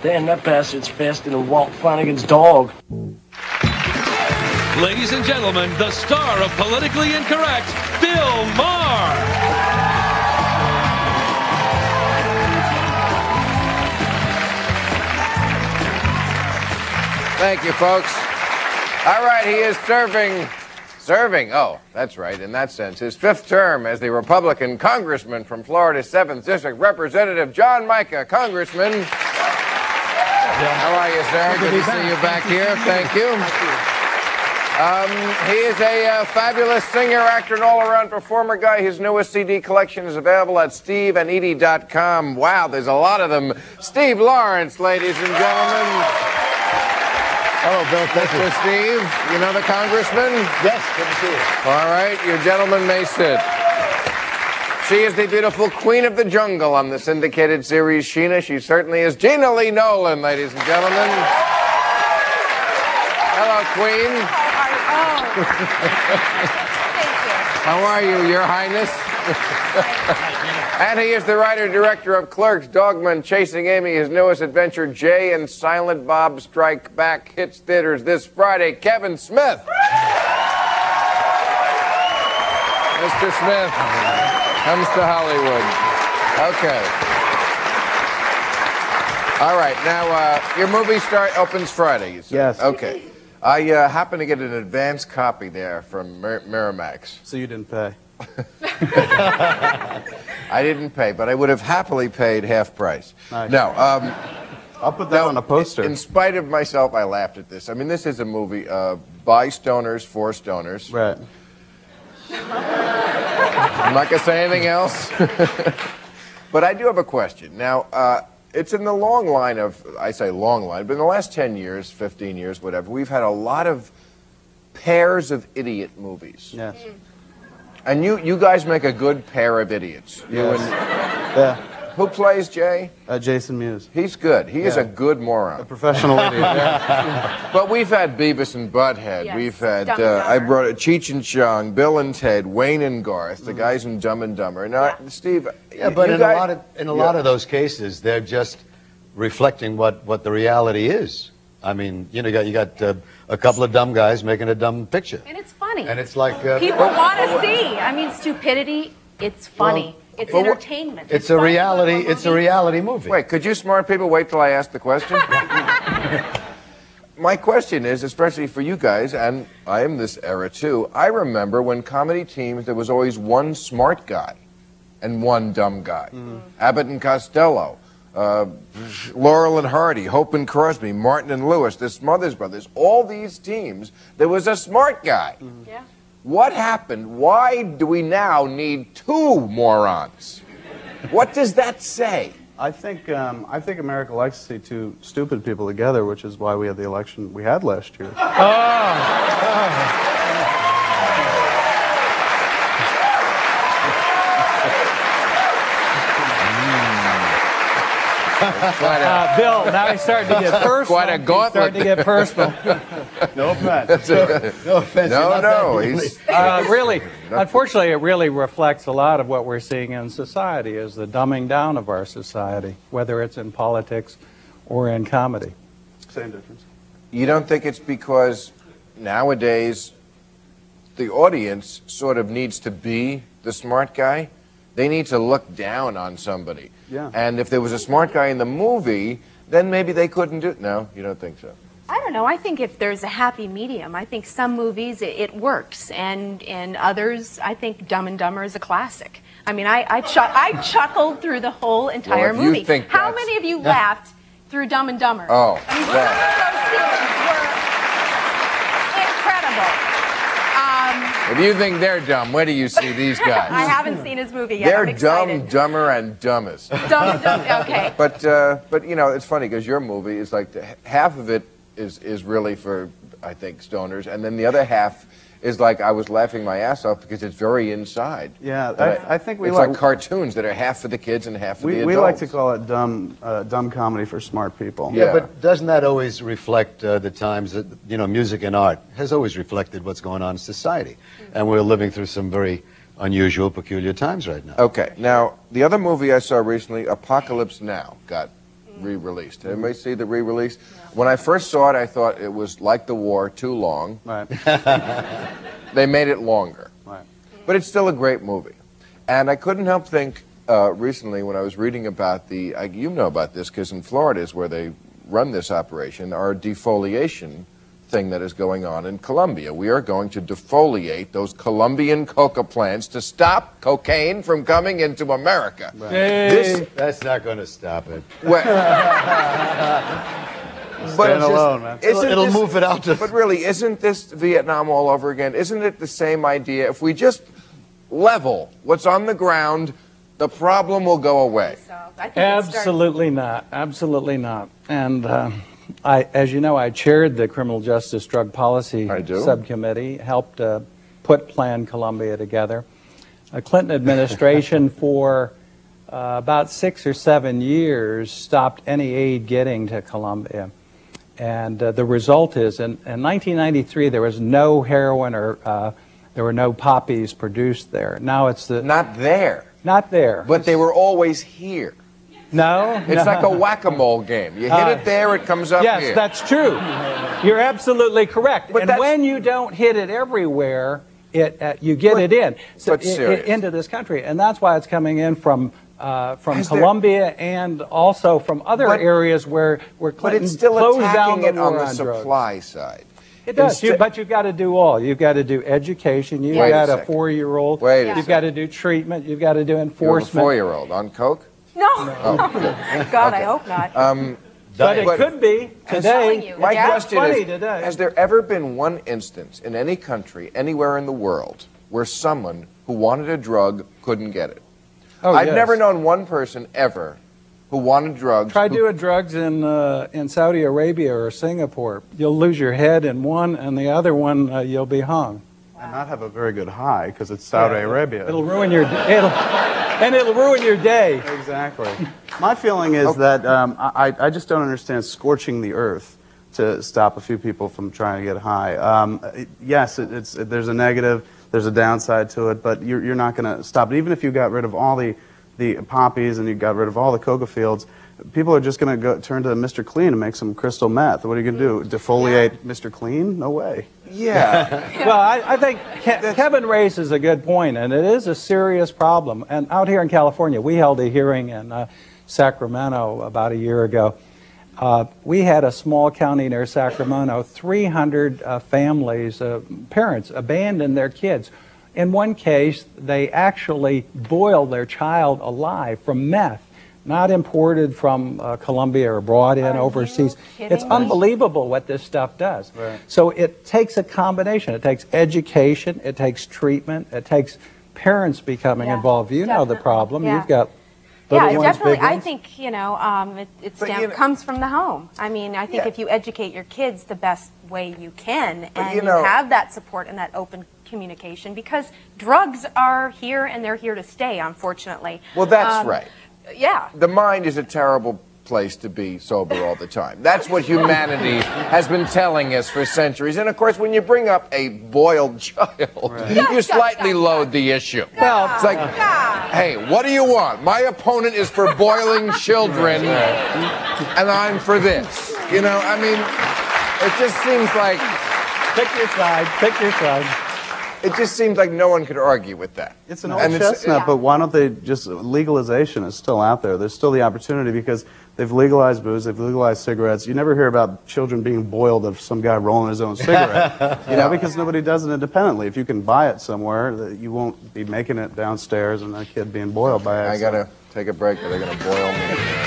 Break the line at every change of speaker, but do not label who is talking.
Damn, that bastard's faster than Walt Flanagan's dog.
Ladies and gentlemen, the star of Politically Incorrect, Bill Maher.
Thank you, folks. All right, he is serving, oh, that's right, in that sense, his 5th term as the Republican congressman from Florida's 7th District, Representative John Mica. Congressman, how are you, sir? Good to see you back here. Thank you. He is a fabulous singer, actor, and all-around performer guy. His newest CD collection is available at steveandedie.com. Wow, there's a lot of them. Steve Lawrence, ladies and gentlemen.
Hello, Bill.
Mr. Steve, you know the congressman?
Yes, good to see you.
All right, you gentlemen may sit. She is the beautiful queen of the jungle on the syndicated series Sheena. She certainly is Gina Lee Nolan, ladies and gentlemen. Hello, Queen. How are you, Your Highness? And he is the writer-director of Clerks, Dogman, Chasing Amy, his newest adventure, Jay and Silent Bob Strike Back, hits theaters this Friday. Kevin Smith. Mr. Smith comes to Hollywood. Okay. All right. Now, your movie opens Friday, you said?
Yes.
Okay. I happen to get an advance copy there from Miramax.
So you didn't pay?
I didn't pay, but I would have happily paid half price.
Nice.
No.
I'll put that on a poster.
In spite of myself, I laughed at this. I mean, this is a movie by stoners, for stoners.
Right.
I'm not going to say anything else. But I do have a question. Now, it's in the long line of, I say long line, but in the last 10 years, 15 years, whatever, we've had a lot of pairs of idiot movies.
Yes.
And you guys make a good pair of idiots.
Yes.
Yeah. Who plays Jay?
Jason Mewes.
He's good. He is a good moron.
A professional idiot. Yeah.
But we've had Beavis and Butthead.
Yes.
We've had,
Dumb and Dumber.
I brought Cheech and Chong, Bill and Ted, Wayne and Garth, the guys in Dumb and Dumber. Now, Steve,
Yeah, but
you
in
guys,
a lot of those cases, they're just reflecting what the reality is. I mean, you got a couple of dumb guys making a dumb picture.
And it's funny.
And it's like...
people want to see. I mean, stupidity, it's funny. It's entertainment.
It's a reality. It's a reality movie.
Wait, could you smart people wait till I ask the question? My question is, especially for you guys, and I am this era too, I remember when comedy teams, there was always one smart guy and one dumb guy. Abbott and Costello, Laurel and Hardy, Hope and Crosby, Martin and Lewis, the Smothers Brothers, all these teams, there was a smart guy.
Yeah.
What happened? Why do we now need 2 morons? What does that say?
I think America likes to see 2 stupid people together, which is why we had the election we had last year.
Bill, now he's starting to get personal.
Quite a gauntlet.
He's starting to get personal.
No offense.
No offense.
No, he's...
Really, unfortunately, it really reflects a lot of what we're seeing in society, is the dumbing down of our society, whether it's in politics or in comedy.
Same difference.
You don't think it's because nowadays the audience sort of needs to be the smart guy? They need to look down on somebody.
Yeah.
And if there was a smart guy in the movie, then maybe they couldn't do it. No, you don't think so?
I don't know. I think if there's a happy medium, I think some movies it works, and in others, I think Dumb and Dumber is a classic. I mean, I chuckled through the whole entire
Well, if you
movie.
think
How
that's-
many of you laughed through Dumb and Dumber?
Oh,
I mean,
well.
some of those scenes were incredible.
If you think they're dumb, where do you see these guys?
I haven't seen his movie yet.
They're
I'm excited.
dumb, dumber, and dumbest.
Dumb, okay.
But you know, it's funny because your movie is like half of it is really for, I think, stoners, and then the other half is like I was laughing my ass off because it's very inside.
Yeah, I think we
it's like cartoons that are half for the kids and half for the adults.
We like to call it dumb comedy for smart people.
Yeah, but doesn't that always reflect the times that, you know, music and art has always reflected what's going on in society. And we're living through some very unusual, peculiar times right now.
Okay, now, the other movie I saw recently, Apocalypse Now, got re-released. Did anybody see the re-release? When I first saw it, I thought it was like the war, too long.
Right.
They made it longer.
Right.
But it's still a great movie. And I couldn't help think recently when I was reading about you know about this, because in Florida is where they run this operation, our defoliation thing that is going on in Colombia. We are going to defoliate those Colombian coca plants to stop cocaine from coming into America.
Hey.
That's not going to stop it.
Stand alone, man.
It'll move it out to...
But really, isn't this Vietnam all over again? Isn't it the same idea? If we just level what's on the ground, the problem will go away.
Absolutely not. Absolutely not. And as you know, I chaired the Criminal Justice Drug Policy Subcommittee, helped put Plan Colombia together. The Clinton administration for about 6 or 7 years stopped any aid getting to Colombia. And the result is, in 1993, there was no heroin or there were no poppies produced there. Now it's the...
Not there.
Not there.
But they were always here.
No.
It's like a whack-a-mole game. You hit it there, it comes up
yes,
here.
Yes, that's true. You're absolutely correct.
But
and when you don't hit it everywhere, you get it in. Into this country. And that's why it's coming in from Colombia and also from other areas where Clinton
but it's still
closed down
attacking
the
it on
war
the supply side.
It does, but you've got to do all. You've got to do education. You've got a 4-year-old. You've got to do treatment. You've got to do enforcement.
You have a 4-year-old on coke?
No. Oh, God, I hope not.
But it could be today.
My question is, has there ever been one instance in any country, anywhere in the world, where someone who wanted a drug couldn't get it?
Oh,
I've never known one person ever who wanted drugs.
Try doing drugs in Saudi Arabia or Singapore. You'll lose your head in one, and the other one you'll be hung.
And not have a very good high because it's Saudi Arabia.
It'll ruin your it'll ruin your day.
Exactly. My feeling is that I just don't understand scorching the earth to stop a few people from trying to get high. Yes, there's a negative, there's a downside to it, but you're not going to stop it. Even if you got rid of all the poppies and you got rid of all the coca fields, people are just going to turn to Mr. Clean and make some crystal meth. What are you going to do? Defoliate Mr. Clean? No way.
Yeah.
Well, I think Kevin raises a good point, and it is a serious problem. And out here in California, we held a hearing in Sacramento about a year ago. We had a small county near Sacramento, 300 families, parents abandoned their kids. In one case, they actually boiled their child alive from meth, not imported from Colombia or brought in overseas. It's unbelievable what this stuff does. Right. So it takes a combination. It takes education, it takes treatment, it takes parents becoming involved. You know the problem. You've got little ones,
definitely.
big ones.
I think, it comes from the home. I mean, I think if you educate your kids the best way you can, and you have that support and that open communication, because drugs are here and they're here to stay, unfortunately.
Well, that's right.
Yeah.
The mind is a terrible place to be sober all the time. That's what humanity has been telling us for centuries. And of course, when you bring up a boiled child, you slightly load the issue. Well, it's like, hey, what do you want? My opponent is for boiling children, and I'm for this. You know, I mean, it just seems like...
Pick your side, pick your side.
It just seems like no one could argue with that.
It's an old chestnut, but why don't they just... Legalization is still out there. There's still the opportunity because they've legalized booze, they've legalized cigarettes. You never hear about children being boiled of some guy rolling his own cigarette. You know, because nobody does it independently. If you can buy it somewhere, you won't be making it downstairs and a kid being boiled by it.
I got to take a break or they're going to boil me.